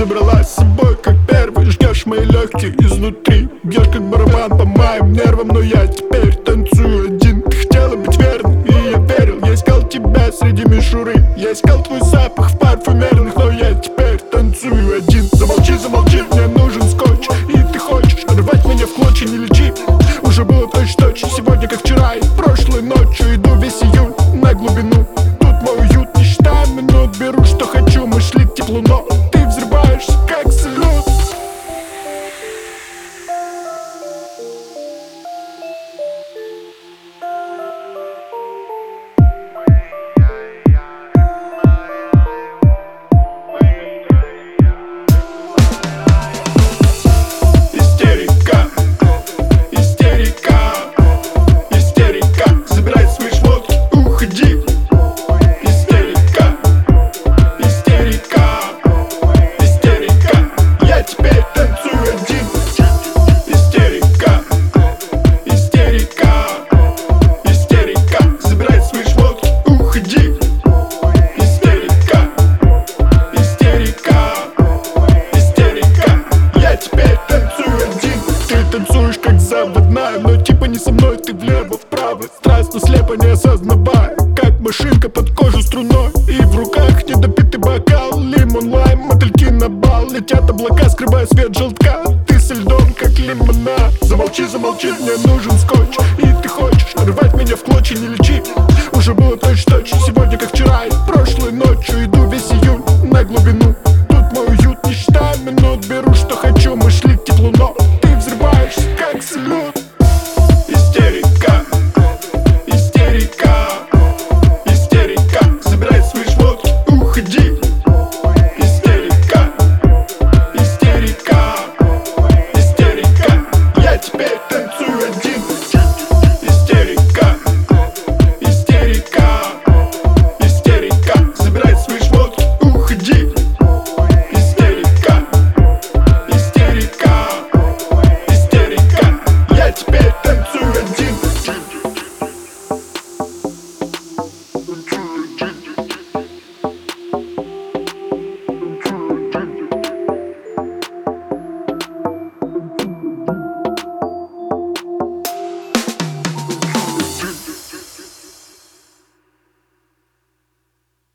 забралась с собой, как первый. Жгешь мои легкие изнутри, бьешь как барабан по моим нервам. Но я теперь танцую один. Ты хотела быть верной, и я верил. Я искал тебя среди мишуры, я искал твой запах в парфюмерных. Но я теперь танцую один. Замолчи, замолчи, мне нужен скотч. И ты хочешь рвать меня в клочья, не лечи. Уже было точь-точь, сегодня как вчера. И прошлой ночью иду весь июнь на глубину. Тут мой уют, не считая минут. Беру, что хочу, мы шли к теплу, но ты взрываешься, как салют. Танцуешь как заводная, но типа не со мной, ты влево-вправо. Страстно, слепо, не осознавая, как машинка под кожу струной. И в руках недопитый бокал, лимон, лайм, мотыльки на бал. Летят облака, скрывая свет желтка. Ты со льдом, как лимонад. Замолчи, замолчи, мне нужен скотч. И ты хочешь рвать меня в клочья, не лечи. Уже было точь-точь, сегодня как вчера. И прошлой ночью иду весь июнь